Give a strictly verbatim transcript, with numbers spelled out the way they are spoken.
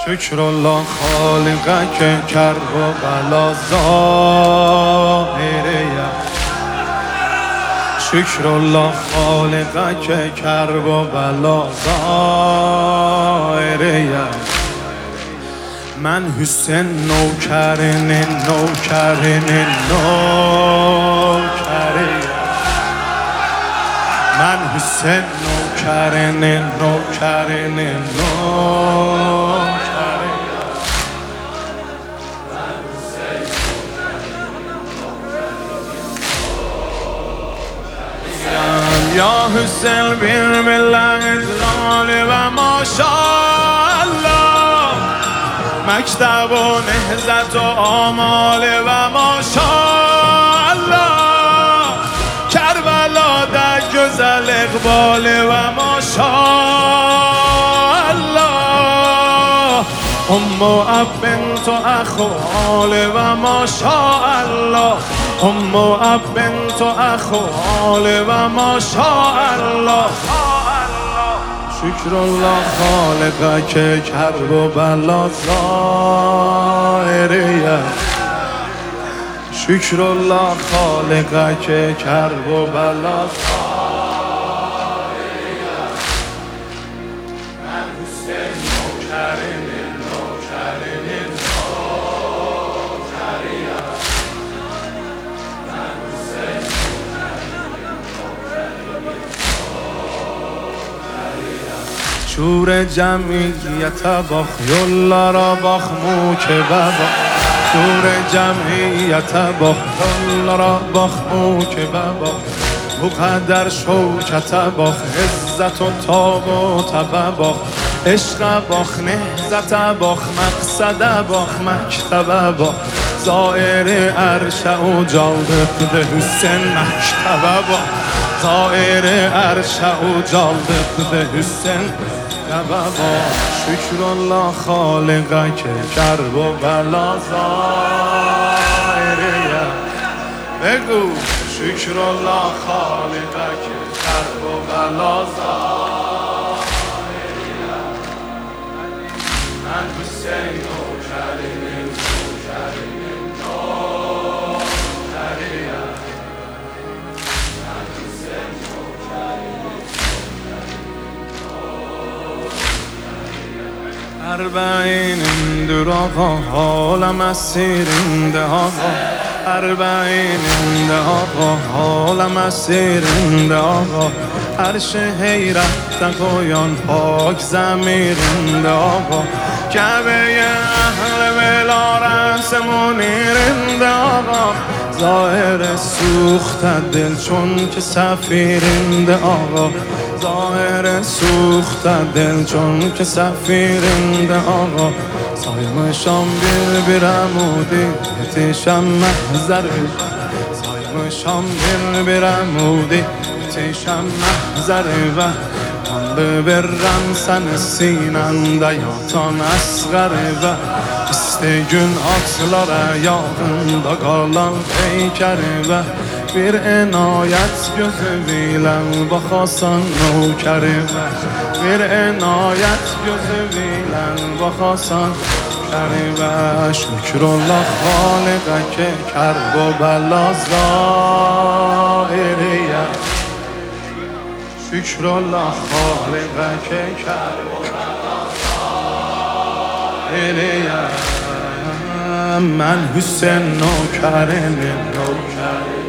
شکر الله خالقه که کرب و بلا ظاهره. شکر الله خالقه که کرب و بلا ظاهره. من حسین نوکرن نوکرن نوکره. من حسین نوکرن نوکرن نوکره. یا حسین بیر ملت لاله و ماشاءالله، مکتب و نهضت و آمال و ماشاءالله، کربلا در گزل اقبال و ماشاءالله، ام و اب بنت و اخ و آل و ماشاءالله، ام و اب بنت و اخ و آل و ماشاءالله. شکر الله خالقه که کرب و بلا ظاهره. شکر الله خالقه که کرب و بلا ظاهره. من حسین نوکرن نوکرن نوکره. من حسین شور جمعیت بخیالله را بخمو که بابا. شور جمعیت بخیالله را بخمو که بابا. بقدر شوکت بخ عزت و تاب و تبا. عشق بخ نهزت بخ مقصد بخ مکتب بخ. زائر عرش و جالب حسین مکتب بخ. زائر عرش و جالب حسین بابا. شکر الله خالقه که کرب و بلا ظاهره. بگو شکر الله خالقه که کرب و بلا ظاهره. من حسین نوکرن نوکرن نوکره. من حسین اربعین اندر آقا حالم اسیرنده آقا. اربعین اندر آقا حالم اسیرنده آقا. عرش حیرت تقویان پاک زمیرنده آقا. کعبه اهل بلا رأس منیرنده آقا. ظاهر سوخت دل چون که سفیرنده آقا. ظاهر سوخت دل چون که سفیرنده آقا. سایم شام بیر بیرمودی تیشم محضر. سایم شام بیر بیرمودی تیشم محضر. و من ببرم سن sinende yatan asgari ve İste gün atlara yağında kalan peykeri ve bir enayet gözü bilen bakasan nokeri ve bir enayet gözü bilen bakasan nokeri ve şükrullah Halık'a ke kerb و بلا ظاهریه. شکر الله خالقه که کرب و بلا ظاهریه. من حسین نوکرن نوکره.